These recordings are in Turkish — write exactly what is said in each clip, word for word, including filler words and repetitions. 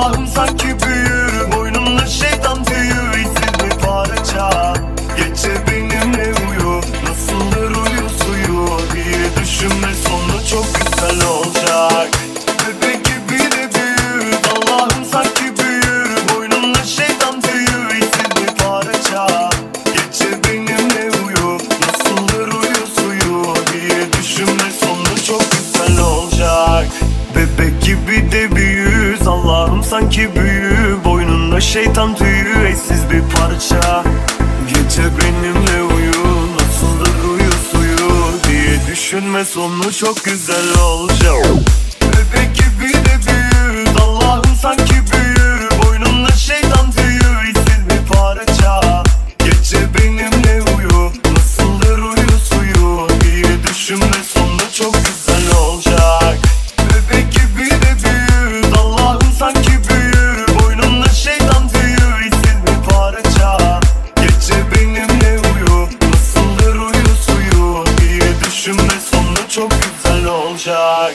Allah'ım sanki büyür, boynumda şeytan tüyü, işsiz bir parça. Gece benimle uyu, nasıldır uyu suyu diye düşünme, sonu çok güzel olacak. Bebek gibi de büyür, Allah'ım sanki büyür, boynumda şeytan tüyü, işsiz bir parça. Gece benimle uyu, nasıldır uyu suyu diye düşünme, sonu çok güzel olacak. Bebek gibi de büyüz, Allah'ım sanki büyü, boynunda şeytan tüyü, eşsiz bir parça. Gece benimle uyu, nasıldır uyu suyu diye düşünme, sonu çok güzel olacak. Bebek gibi de büyüz, Allah'ım sanki büyür, boynunda şeytan tüyü, eşsiz bir parça. Gece benimle uyu, nasıldır uyu suyu diye düşünme, sonu çok güzel olacak. Bebek gibi de büyür, Allah'ım sanki büyür, boynumda şeytan tüyü, işsiz bir parça. Gece benimle uyu, nasıldır uyu suyu diye düşünme, sonu çok güzel olacak.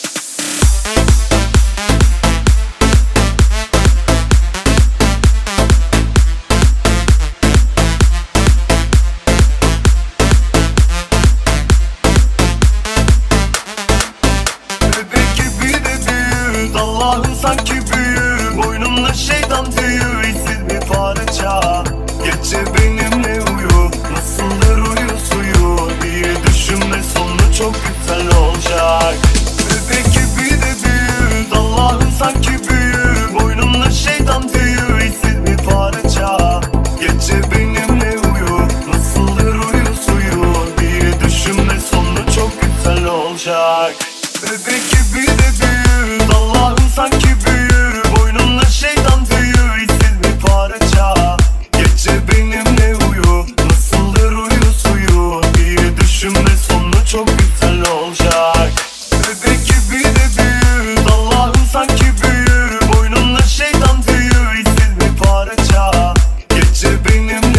Allah'ım sanki büyür, boynumda şeytan tüyü, işsiz bir parça. Gece benimle uyu, nasıldır uyu suyu diye düşünme, sonu çok güzel olacak. Bebek gibi de büyür, Allah'ım sanki büyür, boynumda şeytan tüyü, işsiz bir parça. Gece benimle uyu, nasıldır uyu suyu diye düşünme, sonu çok güzel olacak. Bebek gibi de büyür, Allah'ım sanki büyür, boynumda şeytan tüyü, işsiz bir parça. Gece benimle uyu, nasıldır uyu suyu diye düşünme, sonu çok güzel olacak. Bebek gibi de büyür, Allah'ım sanki büyür, boynumda şeytan tüyü, işsiz bir parça. Gece benimle